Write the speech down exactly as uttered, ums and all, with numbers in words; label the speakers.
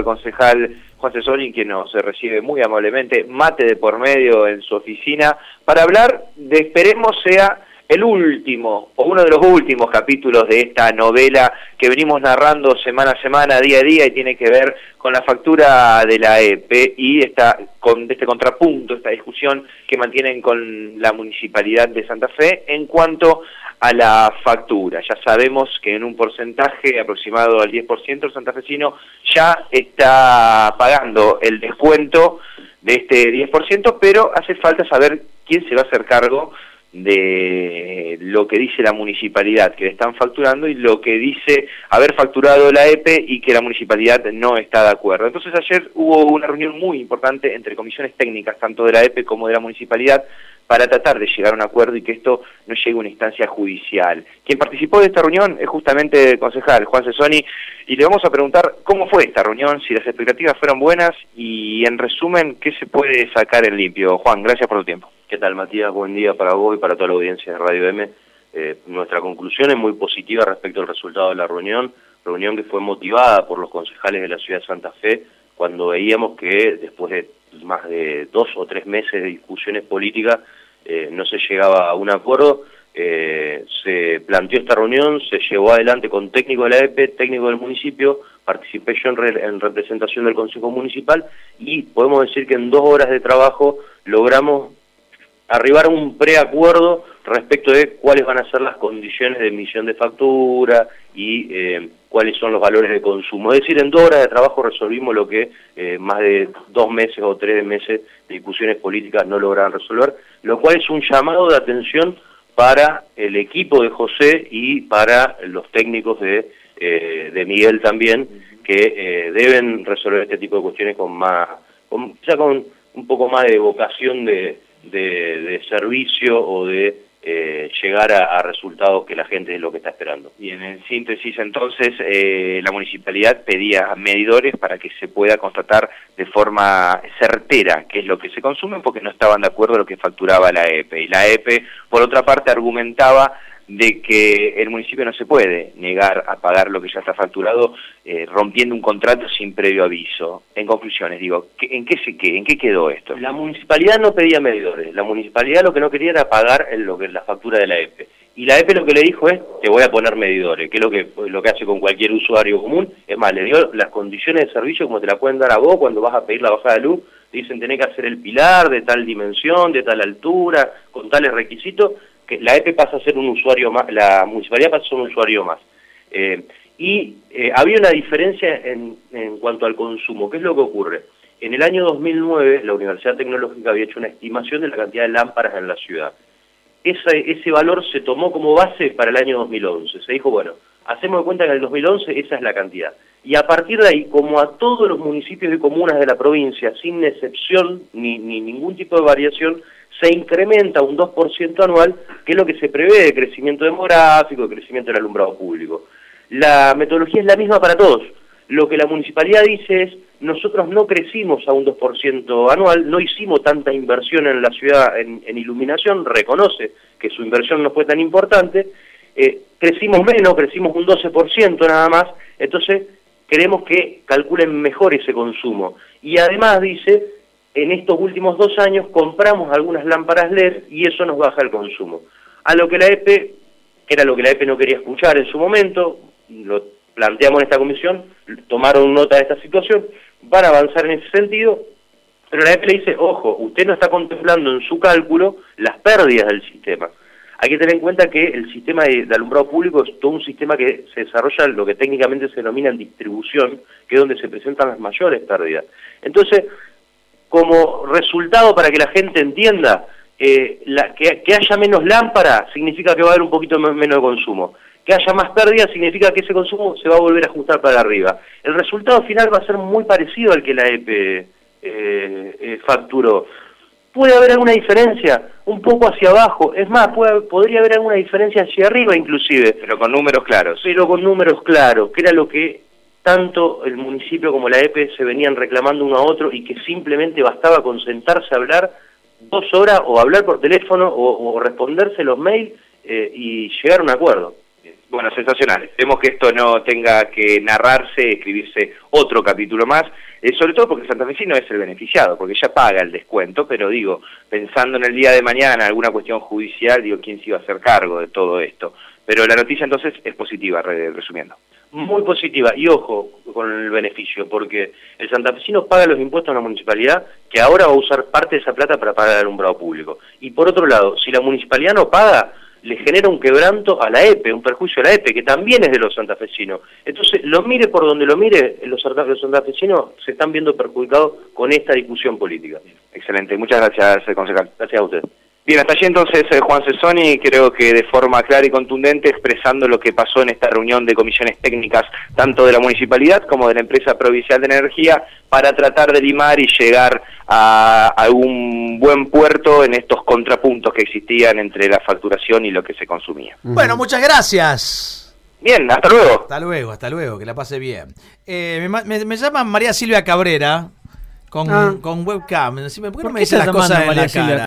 Speaker 1: concejal Juan Cesoni, que nos recibe muy amablemente, mate de por medio en su oficina, para hablar de, esperemos sea el último, o uno de los últimos capítulos de esta novela que venimos narrando semana a semana, día a día, y tiene que ver con la factura de la E P E y esta, con este contrapunto, esta discusión que mantienen con la Municipalidad de Santa Fe en cuanto a la factura. Ya sabemos que en un porcentaje aproximado al diez por ciento el santafesino ya está pagando el descuento de este diez por ciento, pero hace falta saber quién se va a hacer cargo de lo que dice la municipalidad, que le están facturando, y lo que dice haber facturado la E P E y que la municipalidad no está de acuerdo. Entonces ayer hubo una reunión muy importante entre comisiones técnicas, tanto de la E P E como de la municipalidad, para tratar de llegar a un acuerdo y que esto no llegue a una instancia judicial. Quien participó de esta reunión es justamente el concejal Juan Cesoni, y le vamos a preguntar cómo fue esta reunión, si las expectativas fueron buenas y, en resumen, qué se puede sacar en limpio. Juan, gracias por tu tiempo.
Speaker 2: ¿Qué tal, Matías? Buen día para vos y para toda la audiencia de Radio M. Eh, nuestra conclusión es muy positiva respecto al resultado de la reunión, reunión que fue motivada por los concejales de la ciudad de Santa Fe, cuando veíamos que después de más de dos o tres meses de discusiones políticas eh, no se llegaba a un acuerdo. Eh, se planteó esta reunión, se llevó adelante con técnico de la E P E, técnico del municipio, participé yo en, re, en representación del Consejo Municipal, y podemos decir que en dos horas de trabajo logramos arribar a un preacuerdo respecto de cuáles van a ser las condiciones de emisión de factura y eh, cuáles son los valores de consumo. Es decir, en dos horas de trabajo resolvimos lo que eh, más de dos meses o tres meses de discusiones políticas no lograron resolver, lo cual es un llamado de atención para el equipo de José y para los técnicos de, eh, de Miguel también, que eh, deben resolver este tipo de cuestiones con más, con, ya con un poco más de vocación de De, de servicio o de eh, llegar a, a resultados que la gente es lo que está esperando.
Speaker 1: Y en síntesis, entonces, eh, la municipalidad pedía medidores para que se pueda constatar de forma certera qué es lo que se consume, porque no estaban de acuerdo a lo que facturaba la E P E. Y la E P E, por otra parte, argumentaba de que el municipio no se puede negar a pagar lo que ya está facturado, eh, rompiendo un contrato sin previo aviso. En conclusiones, digo, ¿en qué se qué, en qué quedó esto?
Speaker 2: La municipalidad no pedía medidores, la municipalidad lo que no quería era pagar en lo que es la factura de la E P E. Y la E P E lo que le dijo es, te voy a poner medidores, que es lo que, lo que hace con cualquier usuario común. Es más, le dio las condiciones de servicio como te la pueden dar a vos cuando vas a pedir la bajada de luz. Te dicen, tenés que hacer el pilar de tal dimensión, de tal altura, con tales requisitos, que la E P E pasa a ser un usuario más, la municipalidad pasa a ser un usuario más. Eh, y eh, había una diferencia en, en cuanto al consumo. ¿Qué es lo que ocurre? En el año dos mil nueve, la Universidad Tecnológica había hecho una estimación de la cantidad de lámparas en la ciudad. Ese, ese valor se tomó como base para el año dos mil once. Se dijo, bueno, hacemos de cuenta que en el dos mil once esa es la cantidad. Y a partir de ahí, como a todos los municipios y comunas de la provincia, sin excepción ni, ni ningún tipo de variación, se incrementa un dos por ciento anual, que es lo que se prevé de crecimiento demográfico, de crecimiento del alumbrado público. La metodología es la misma para todos. Lo que la municipalidad dice es, nosotros no crecimos a un dos por ciento anual, no hicimos tanta inversión en la ciudad en, en iluminación, reconoce que su inversión no fue tan importante, eh, crecimos menos, crecimos un doce por ciento nada más, entonces queremos que calculen mejor ese consumo. Y además dice, en estos últimos dos años compramos algunas lámparas L E D y eso nos baja el consumo. A lo que la E P E, que era lo que la E P E no quería escuchar en su momento, lo planteamos en esta comisión, tomaron nota de esta situación, van a avanzar en ese sentido, pero la E P E le dice, ojo, usted no está contemplando en su cálculo las pérdidas del sistema. Hay que tener en cuenta que el sistema de, de alumbrado público es todo un sistema que se desarrolla en lo que técnicamente se denomina en distribución, que es donde se presentan las mayores pérdidas. Entonces, como resultado, para que la gente entienda, eh, la, que, que haya menos lámpara significa que va a haber un poquito menos de consumo. Que haya más pérdida significa que ese consumo se va a volver a ajustar para arriba. El resultado final va a ser muy parecido al que la E P E eh, eh, facturó. Puede haber alguna diferencia, un poco hacia abajo, es más, puede, podría haber alguna diferencia hacia arriba inclusive.
Speaker 1: Pero con números claros.
Speaker 2: Pero con números claros, que era lo que tanto el municipio como la E P E se venían reclamando uno a otro, y que simplemente bastaba con sentarse a hablar dos horas o hablar por teléfono o, o responderse los mails eh, y llegar a un acuerdo.
Speaker 1: Bueno, sensacional. Esperemos que esto no tenga que narrarse, escribirse otro capítulo más, eh, sobre todo porque el santafesino es el beneficiado, porque ya paga el descuento, pero digo, pensando en el día de mañana, alguna cuestión judicial, digo, ¿quién se iba a hacer cargo de todo esto? Pero la noticia entonces es positiva, resumiendo.
Speaker 2: Muy positiva, y ojo con el beneficio, porque el santafesino paga los impuestos a la municipalidad, que ahora va a usar parte de esa plata para pagar el alumbrado público. Y por otro lado, si la municipalidad no paga, le genera un quebranto a la E P E, un perjuicio a la E P E, que también es de los santafesinos. Entonces, lo mire por donde lo mire, los, los santafesinos se están viendo perjudicados con esta discusión política.
Speaker 1: Excelente, muchas gracias, concejal.
Speaker 2: Gracias a usted.
Speaker 1: Bien, hasta allí entonces eh, Juan Cesoni, creo que de forma clara y contundente, expresando lo que pasó en esta reunión de comisiones técnicas, tanto de la municipalidad como de la empresa provincial de energía, para tratar de limar y llegar a algún buen puerto en estos contrapuntos que existían entre la facturación y lo que se consumía.
Speaker 3: Bueno, muchas gracias.
Speaker 1: Bien, hasta luego.
Speaker 3: Hasta luego, hasta luego, que la pase bien. Eh, me, me, me llama María Silvia Cabrera con, ah. con webcam. ¿Por qué no me dice las cosas en la cara?